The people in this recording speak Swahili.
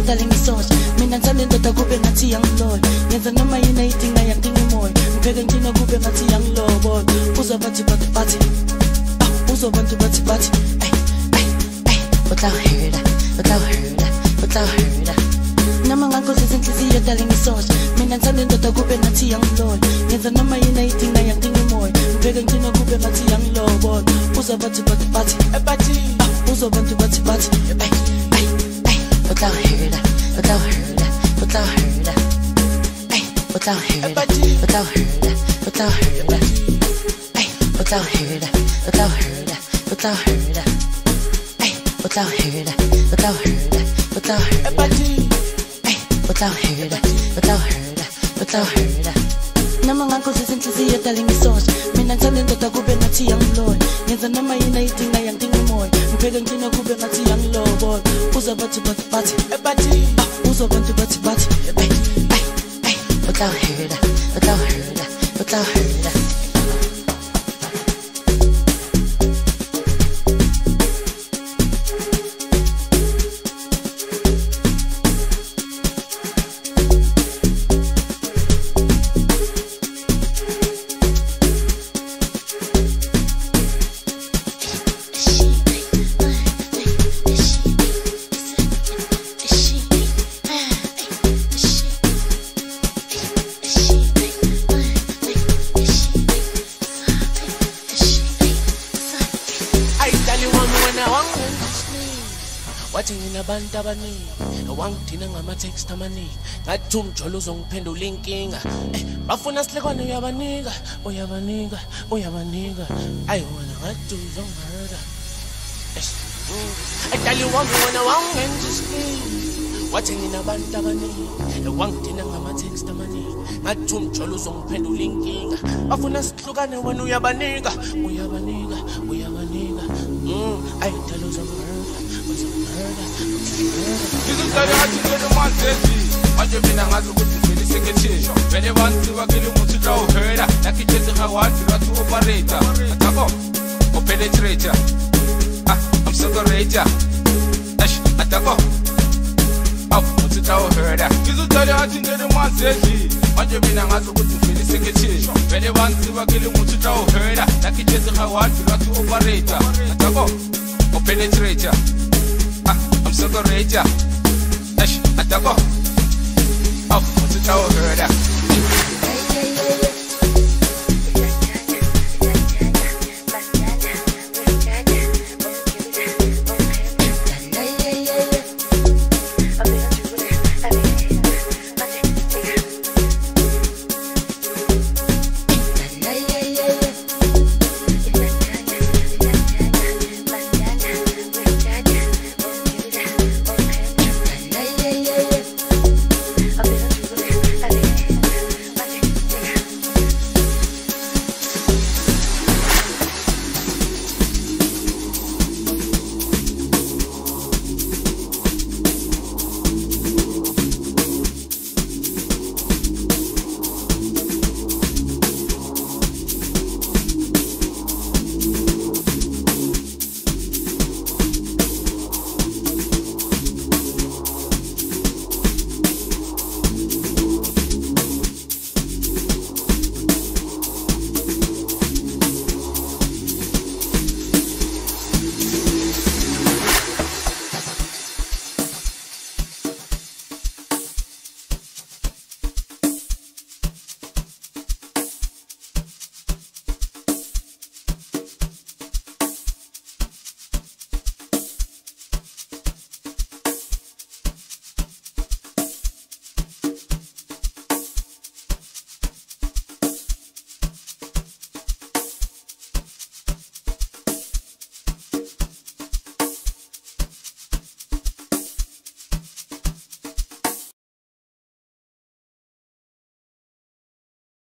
darling isoja mina ngithanda indoda kube ngathi young yenza noma yini ayidinga yangidinga imoya ngibheke ngina kube ngathi young boy uzobathi bathi uzobantu bathi without her Nama ngakho sezinhliziyo darling isoja mina ngithanda indoda kube ngathi young yenza noma yini ayidinga yangidinga imoya ngibheke ngina kube ngathi young boy uzobathi bathi uzobantu bathi without her Nama ngakho sezinhliziyo darling isoja mina ngithanda indoda kube ngathi young yenza noma yini ayidinga yangidinga imoya ngibheke ngina kube ngathi young boy uzobathi uzobantu bathi without her Abantu abaningi wangidina ngama-text amaningi ngathi umjolo uzongiphendula inkinga bafuna sihlekwane uyabanika ayiwona ngathi uzongihurta ayidali wami wena wangenza isipili wathi nginabantu abaningi wangidina ngama-text amaningi ngathi umjolo uzongiphendula inkinga bafuna sihlukane wena uyabanika ayidali uzongihurta Ngizumhlala ngathi ngene manje manje mina ngazi ukuthi vele sekethe vele bantu bakele umuntu trawuhera nakithethe ngawathi lwathi operator atako openetrator I'm separator atako umuntu trawuhera ngizumhlala ngathi ngene manje mina ngazi ukuthi vele sekethe vele bantu bakele umuntu trawuhera nakithethe ngawathi lwathi operator atako openetrator I'm so great, yeah. Atako. What's it all heard?